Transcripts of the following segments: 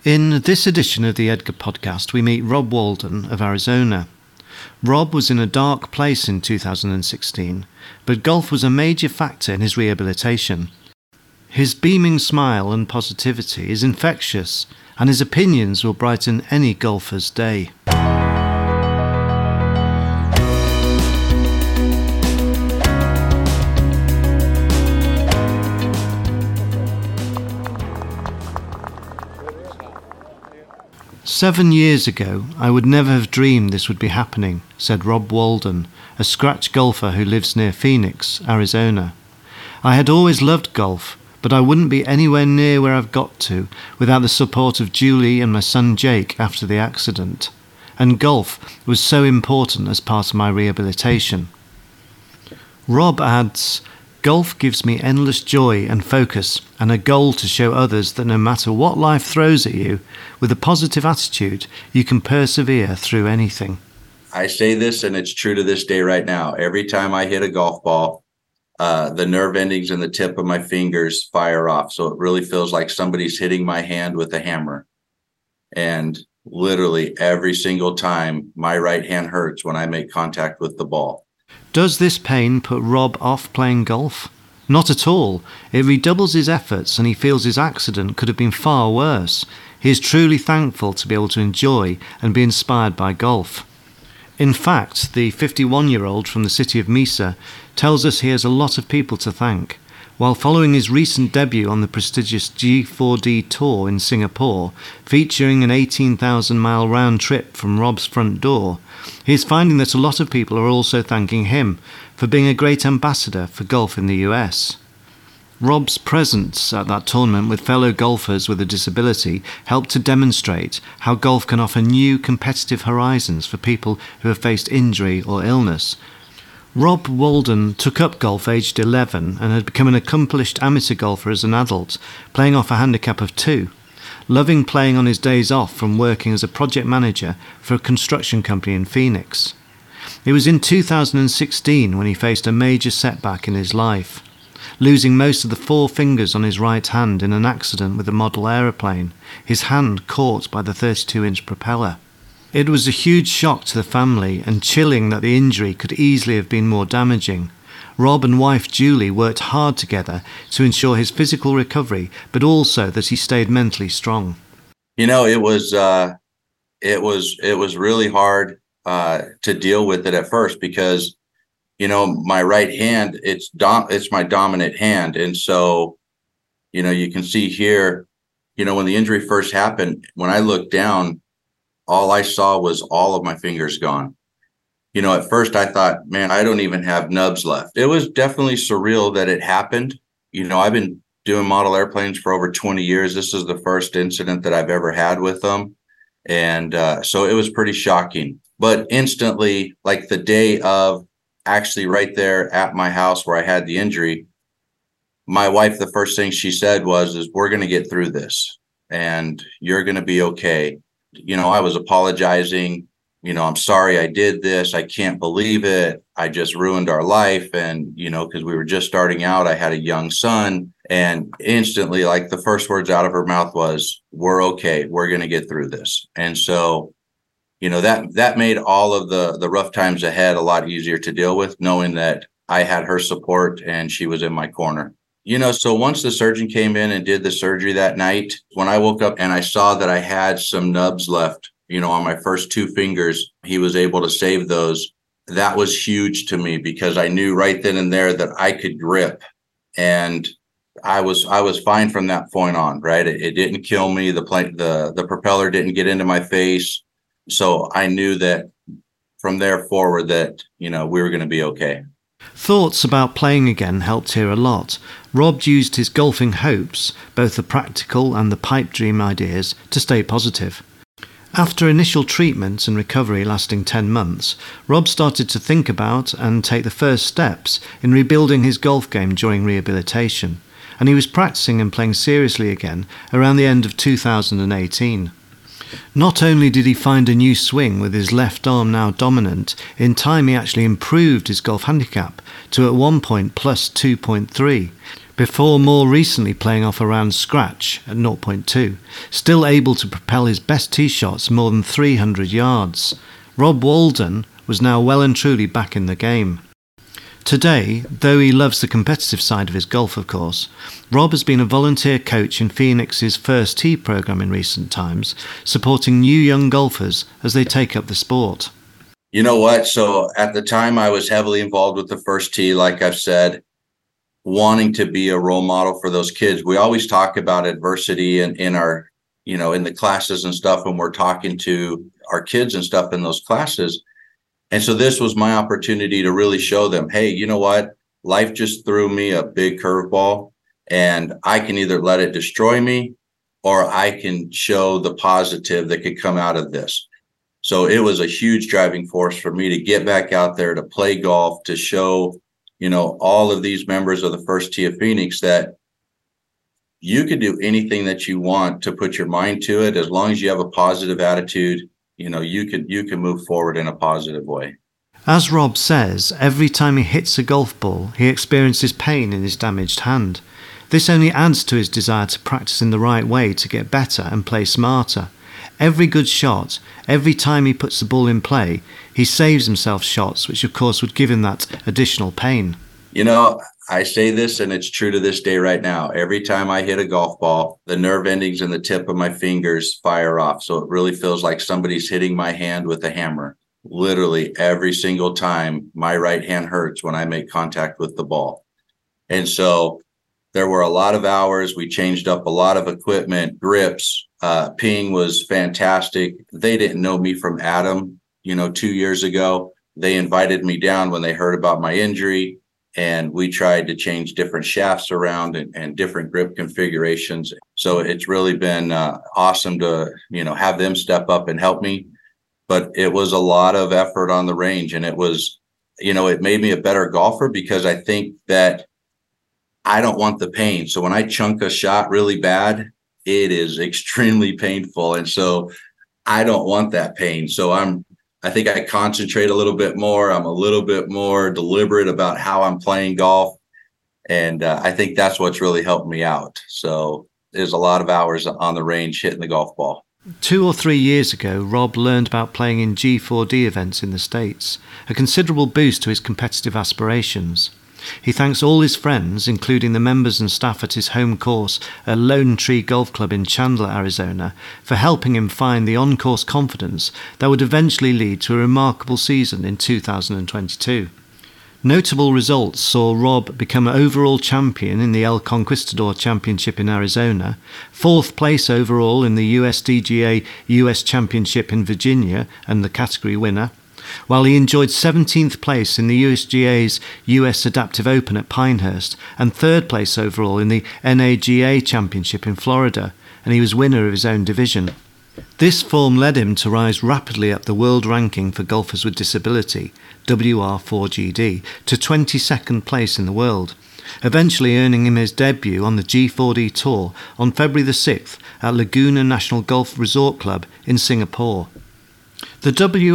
In this edition of the Edgar Podcast, we meet Rob Walden of Arizona. Rob was in a dark place in 2016, but golf was a major factor in his rehabilitation. His beaming smile and positivity is infectious, and his opinions will brighten any golfer's day. 7 years ago, I would never have dreamed this would be happening, said Rob Walden, a scratch golfer who lives near Phoenix, Arizona. I had always loved golf, but I wouldn't be anywhere near where I've got to without the support of Julie and my son Jake after the accident. And golf was so important as part of my rehabilitation. Rob adds, golf gives me endless joy and focus and a goal to show others that no matter what life throws at you, with a positive attitude, you can persevere through anything. I say this, and it's true to this day right now. Every time I hit a golf ball, the nerve endings and the tip of my fingers fire off. So it really feels like somebody's hitting my hand with a hammer. And literally every single time, my right hand hurts when I make contact with the ball. Does this pain put Rob off playing golf? Not at all. It redoubles his efforts and he feels his accident could have been far worse. He is truly thankful to be able to enjoy and be inspired by golf. In fact, the 51-year-old from the city of Mesa tells us he has a lot of people to thank. While following his recent debut on the prestigious G4D Tour in Singapore, featuring an 18,000-mile round trip from Rob's front door, he is finding that a lot of people are also thanking him for being a great ambassador for golf in the US. Rob's presence at that tournament with fellow golfers with a disability helped to demonstrate how golf can offer new competitive horizons for people who have faced injury or illness. Rob Walden took up golf aged 11 and had become an accomplished amateur golfer as an adult, playing off a handicap of 2, loving playing on his days off from working as a project manager for a construction company in Phoenix. It was in 2016 when he faced a major setback in his life, losing most of the 4 fingers on his right hand in an accident with a model aeroplane, his hand caught by the 32-inch propeller. It was a huge shock to the family and chilling that the injury could easily have been more damaging. Rob and wife Julie worked hard together to ensure his physical recovery, but also that he stayed mentally strong. You know, it was really hard to deal with it at first because, you know, my right hand, it's my dominant hand. And so, you know, you can see here, you know, when the injury first happened, when I looked down, all I saw was all of my fingers gone. You know, at first I thought, man, I don't even have nubs left. It was definitely surreal that it happened. You know, I've been doing model airplanes for over 20 years. This is the first incident that I've ever had with them. And so it was pretty shocking. But instantly, like the day of actually right there at my house where I had the injury, my wife, the first thing she said was, we're going to get through this and you're going to be okay. You know, I was apologizing. You know, I'm sorry I did this. I can't believe it. I just ruined our life. And, you know, because we were just starting out, I had a young son. And instantly, like the first words out of her mouth was, we're okay. We're going to get through this. And so, you know, that made all of the rough times ahead a lot easier to deal with, knowing that I had her support and she was in my corner. You know, so once the surgeon came in and did the surgery that night, when I woke up and I saw that I had some nubs left, you know, on my first 2 fingers, he was able to save those. That was huge to me because I knew right then and there that I could grip, and I was fine from that point on, right? It didn't kill me. The propeller didn't get into my face. So I knew that from there forward that, you know, we were going to be okay. Thoughts about playing again helped here a lot. Rob used his golfing hopes, both the practical and the pipe dream ideas, to stay positive. After initial treatment and recovery lasting 10 months, Rob started to think about and take the first steps in rebuilding his golf game during rehabilitation, and he was practicing and playing seriously again around the end of 2018. Not only did he find a new swing with his left arm now dominant, in time he actually improved his golf handicap to at one point plus 2.3, before more recently playing off around scratch at 0.2, still able to propel his best tee shots more than 300 yards. Rob Walden was now well and truly back in the game. Today, though he loves the competitive side of his golf, of course, Rob has been a volunteer coach in Phoenix's First Tee program in recent times, supporting new young golfers as they take up the sport. You know what? So at the time I was heavily involved with the First Tee, like I've said, wanting to be a role model for those kids. We always talk about adversity in our, in the classes and stuff when we're talking to our kids and stuff in those classes. And so this was my opportunity to really show them, hey, you know what? Life just threw me a big curveball, and I can either let it destroy me or I can show the positive that could come out of this. So it was a huge driving force for me to get back out there, to play golf, to show, all of these members of the First Tee of Phoenix that you could do anything that you want to put your mind to it. As long as you have a positive attitude, you can move forward in a positive way. As Rob says, every time he hits a golf ball, he experiences pain in his damaged hand. This only adds to his desire to practice in the right way to get better and play smarter. Every good shot, every time he puts the ball in play, he saves himself shots, which of course would give him that additional pain. I say this, and it's true to this day right now. Every time I hit a golf ball, the nerve endings in the tip of my fingers fire off. So it really feels like somebody's hitting my hand with a hammer. Literally every single time, my right hand hurts when I make contact with the ball. And so there were a lot of hours. We changed up a lot of equipment, grips. Ping was fantastic. They didn't know me from Adam, 2 years ago. They invited me down when they heard about my injury. And we tried to change different shafts around and different grip configurations. So it's really been awesome to, have them step up and help me. But it was a lot of effort on the range. And it was, it made me a better golfer because I think that I don't want the pain. So when I chunk a shot really bad, it is extremely painful. And so I don't want that pain. So I think I concentrate a little bit more. I'm a little bit more deliberate about how I'm playing golf. And I think that's what's really helped me out. So there's a lot of hours on the range hitting the golf ball. 2 or 3 years ago, Rob learned about playing in G4D events in the States, a considerable boost to his competitive aspirations. He thanks all his friends, including the members and staff at his home course at Lone Tree Golf Club in Chandler, Arizona, for helping him find the on-course confidence that would eventually lead to a remarkable season in 2022. Notable results saw Rob become overall champion in the El Conquistador Championship in Arizona, 4th place overall in the USDGA US Championship in Virginia and the category winner, while he enjoyed 17th place in the USGA's US Adaptive Open at Pinehurst and 3rd place overall in the NAGA Championship in Florida, and he was winner of his own division. This form led him to rise rapidly up the world ranking for golfers with disability, WR4GD, to 22nd place in the world, eventually earning him his debut on the G4D Tour on February the 6th at Laguna National Golf Resort Club in Singapore. The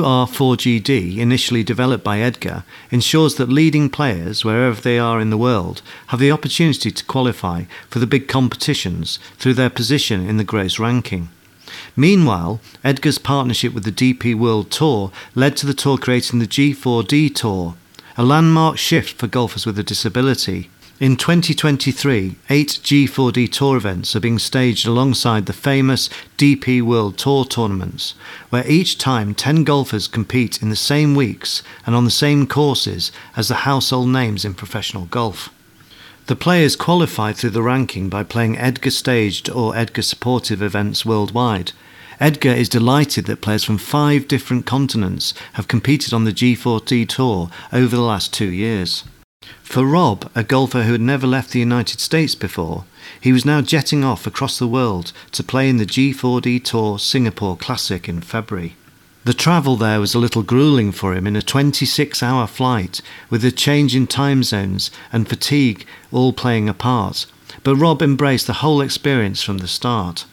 WR4GD, initially developed by Edgar, ensures that leading players, wherever they are in the world, have the opportunity to qualify for the big competitions through their position in the gross ranking. Meanwhile, Edgar's partnership with the DP World Tour led to the tour creating the G4D Tour, a landmark shift for golfers with a disability. In 2023, 8 G4D Tour events are being staged alongside the famous DP World Tour tournaments, where each time 10 golfers compete in the same weeks and on the same courses as the household names in professional golf. The players qualify through the ranking by playing Edgar staged or Edgar supportive events worldwide. Edgar is delighted that players from 5 different continents have competed on the G4D Tour over the last 2 years. For Rob, a golfer who had never left the United States before, he was now jetting off across the world to play in the G4D Tour Singapore Classic in February. The travel there was a little grueling for him in a 26-hour flight, with a change in time zones and fatigue all playing a part. But Rob embraced the whole experience from the start.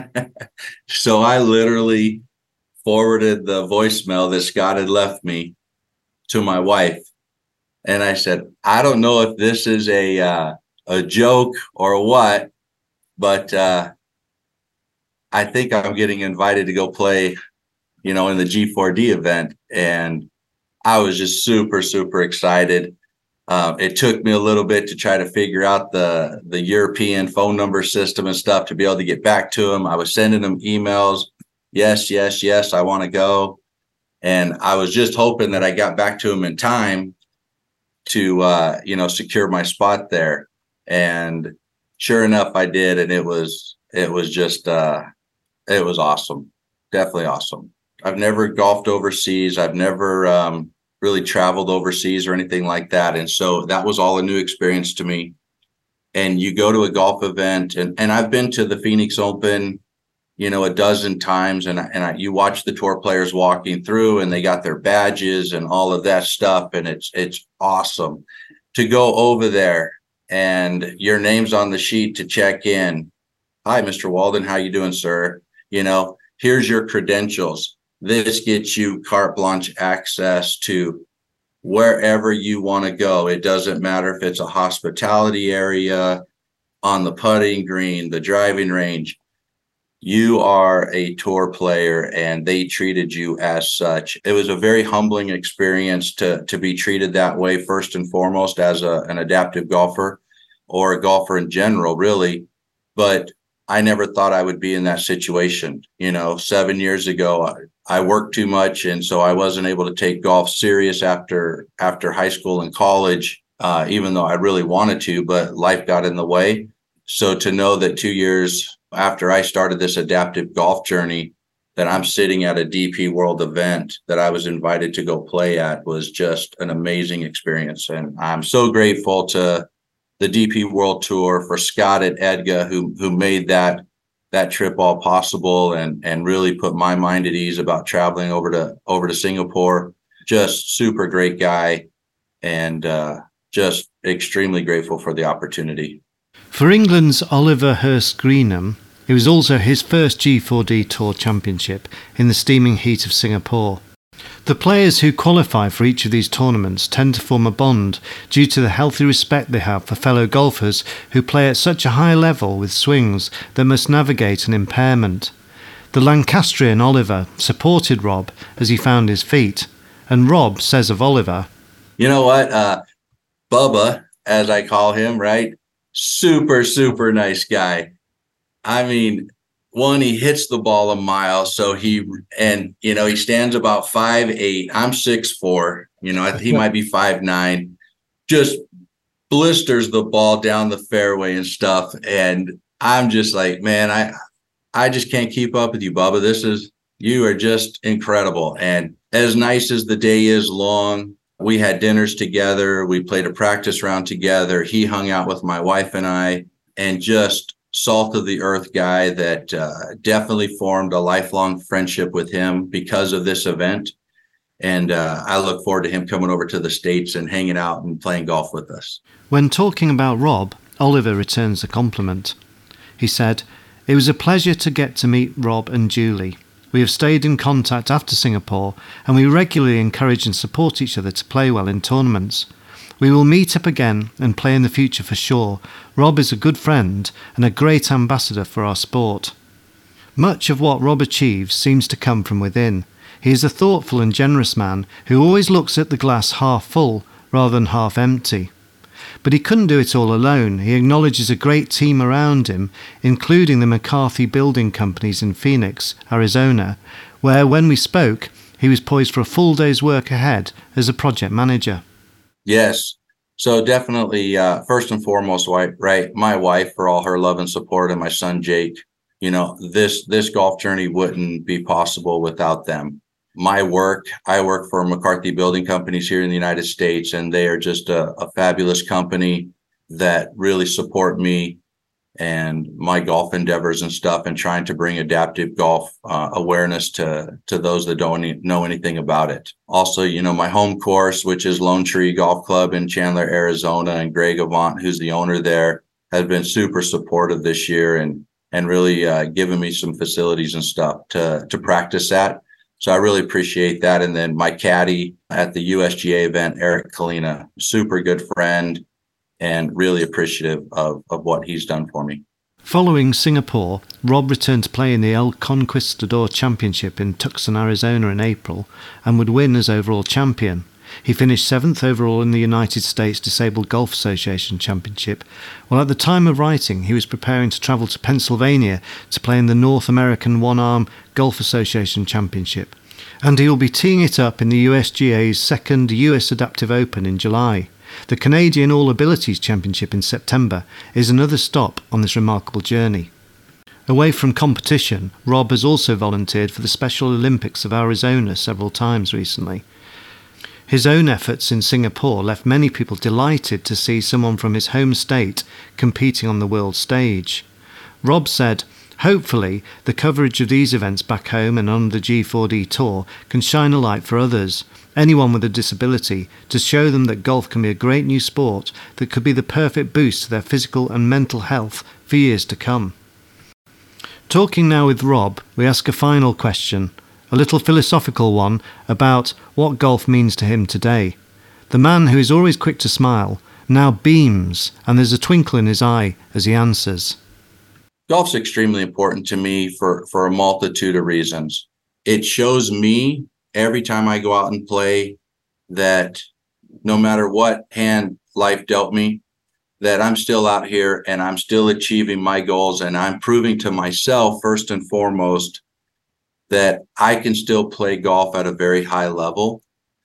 So I literally forwarded the voicemail that Scott had left me to my wife. And I said, I don't know if this is a a joke or what, but I think I'm getting invited to go play, in the G4D event. And I was just super, super excited. It took me a little bit to try to figure out the European phone number system and stuff to be able to get back to him. I was sending him emails. Yes, yes, yes, I want to go. And I was just hoping that I got back to him in time to, secure my spot there. And sure enough, I did. And it was just, it was awesome. Definitely awesome. I've never golfed overseas. I've never really traveled overseas or anything like that. And so that was all a new experience to me. And you go to a golf event, and I've been to the Phoenix Open, a dozen times, and you watch the tour players walking through, and they got their badges and all of that stuff. And it's awesome to go over there and your name's on the sheet to check in. Hi, Mr. Walden. How you doing, sir? Here's your credentials. This gets you carte blanche access to wherever you want to go. It doesn't matter if it's a hospitality area, on the putting green, the driving range. You are a tour player, and they treated you as such. It was a very humbling experience to be treated that way, first and foremost, as an adaptive golfer or a golfer in general, really. But I never thought I would be in that situation. 7 years ago, I worked too much, and so I wasn't able to take golf serious after high school and college, even though I really wanted to, but life got in the way. So to know that 2 years after I started this adaptive golf journey, that I'm sitting at a DP World event that I was invited to go play at was just an amazing experience. And I'm so grateful to the DP World Tour, for Scott at Edga, who made that trip all possible and really put my mind at ease about traveling over to Singapore. Just super great guy, and just extremely grateful for the opportunity. For England's Oliver Hurst-Greenham, it was also his first G4D Tour Championship in the steaming heat of Singapore. The players who qualify for each of these tournaments tend to form a bond due to the healthy respect they have for fellow golfers who play at such a high level with swings that must navigate an impairment. The Lancastrian Oliver supported Rob as he found his feet, and Rob says of Oliver, "You know what, Bubba, as I call him, right? Super, super nice guy. I mean, one, he hits the ball a mile. So he stands about 5'8". I'm 6'4". He might be 5'9". Just blisters the ball down the fairway and stuff. And I'm just like, man, I just can't keep up with you, Bubba. You are just incredible. And as nice as the day is long, we had dinners together. We played a practice round together. He hung out with my wife and I, and just salt of the earth guy that definitely formed a lifelong friendship with him because of this event. And I look forward to him coming over to the States and hanging out and playing golf with us. When talking about Rob, Oliver returns the compliment. He said, "It was a pleasure to get to meet Rob and Julie. We have stayed in contact after Singapore, and we regularly encourage and support each other to play well in tournaments. We will meet up again and play in the future for sure. Rob is a good friend and a great ambassador for our sport." Much of what Rob achieves seems to come from within. He is a thoughtful and generous man who always looks at the glass half full rather than half empty. But he couldn't do it all alone. He acknowledges a great team around him, including the McCarthy Building Companies in Phoenix, Arizona, where, when we spoke, he was poised for a full day's work ahead as a project manager. Yes. So definitely, first and foremost, right, my wife, for all her love and support, and my son, Jake. This golf journey wouldn't be possible without them. I work for McCarthy Building Companies here in the United States, and they are just a fabulous company that really support me and my golf endeavors and stuff, and trying to bring adaptive golf awareness to those that don't know anything about it. Also, my home course, which is Lone Tree Golf Club in Chandler, Arizona, and Greg Avant, who's the owner there, has been super supportive this year and really given me some facilities and stuff to practice at. So I really appreciate that. And then my caddy at the USGA event, Eric Kalina, super good friend. and really appreciative of what he's done for me. Following Singapore, Rob returned to play in the El Conquistador Championship in Tucson, Arizona in April and would win as overall champion. He finished 7th overall in the United States Disabled Golf Association Championship, while at the time of writing he was preparing to travel to Pennsylvania to play in the North American One-Arm Golf Association Championship. And he will be teeing it up in the USGA's second US Adaptive Open in July. The Canadian All Abilities Championship in September is another stop on this remarkable journey. Away from competition, Rob has also volunteered for the Special Olympics of Arizona several times recently. His own efforts in Singapore left many people delighted to see someone from his home state competing on the world stage. Rob said, "Hopefully, the coverage of these events back home and on the G4D Tour can shine a light for others, anyone with a disability, to show them that golf can be a great new sport that could be the perfect boost to their physical and mental health for years to come." Talking now with Rob, we ask a final question, a little philosophical one, about what golf means to him today. The man who is always quick to smile now beams, and there's a twinkle in his eye as he answers. Golf's extremely important to me for a multitude of reasons. It shows me every time I go out and play that no matter what hand life dealt me, that I'm still out here and I'm still achieving my goals, and I'm proving to myself first and foremost that I can still play golf at a very high level,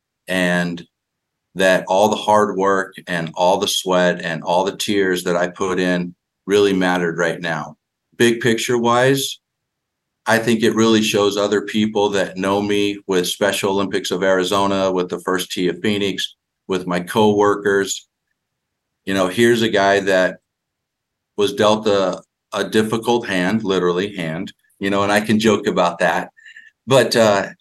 and that all the hard work and all the sweat and all the tears that I put in really mattered right now. Big picture wise, I think it really shows other people that know me with Special Olympics of Arizona, with the first tee of Phoenix, with my coworkers. You know, here's a guy that was dealt a difficult hand, literally hand, and I can joke about that. But,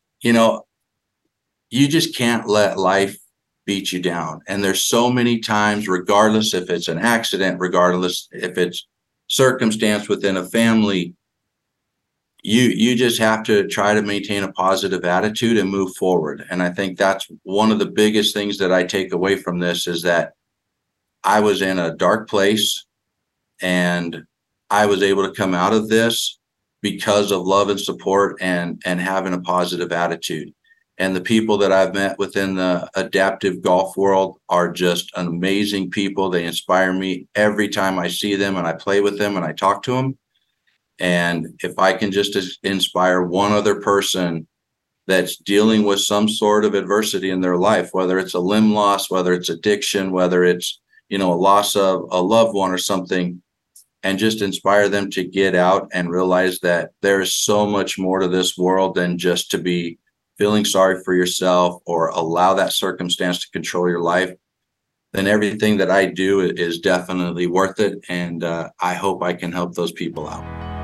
you just can't let life beat you down. And there's so many times, regardless if it's an accident, regardless if it's circumstance within a family, you just have to try to maintain a positive attitude and move forward. And I think that's one of the biggest things that I take away from this, is that I was in a dark place and I was able to come out of this because of love and support and having a positive attitude. And the people that I've met within the adaptive golf world are just amazing people. They inspire me every time I see them and I play with them and I talk to them. And if I can just inspire one other person that's dealing with some sort of adversity in their life, whether it's a limb loss, whether it's addiction, whether it's, a loss of a loved one or something, and just inspire them to get out and realize that there is so much more to this world than just to be feeling sorry for yourself or allow that circumstance to control your life, then everything that I do is definitely worth it. And I hope I can help those people out.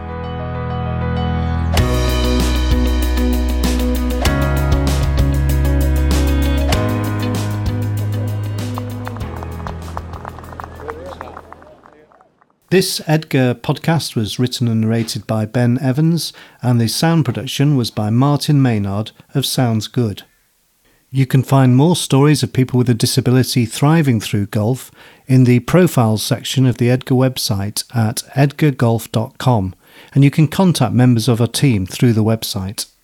This Edgar podcast was written and narrated by Ben Evans, and the sound production was by Martin Maynard of Sounds Good. You can find more stories of people with a disability thriving through golf in the profiles section of the Edgar website at edgargolf.com, and you can contact members of our team through the website.